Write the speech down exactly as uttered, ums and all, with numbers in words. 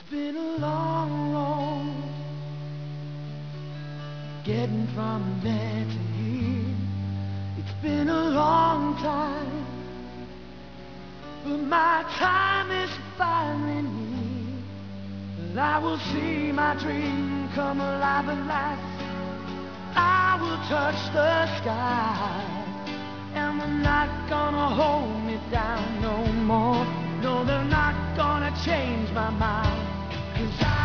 been a long road getting from there to here. It's been a long time, but my time is finally near. But I will see my dream come alive at last. I will touch the sky, and they're not gonna hold me down no more. No, they're not gonna change my mind, 'cause I